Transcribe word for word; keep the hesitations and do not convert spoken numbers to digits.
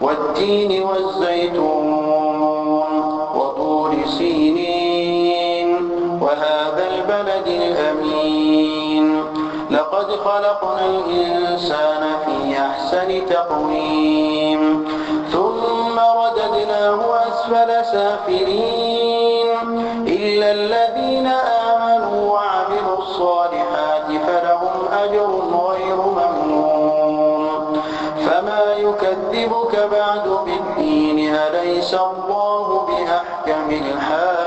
والتين والزيتون وطور سينين وهذا البلد الأمين لقد خلقنا الإنسان في أحسن تقويم ثم رددناه أسفل سافلين إلا الذين آمنوا وعملوا الصالحات فلهم أجر غير ممنون فما يكذبك بعد بالدين أليس الله بأحكم الحاكمين.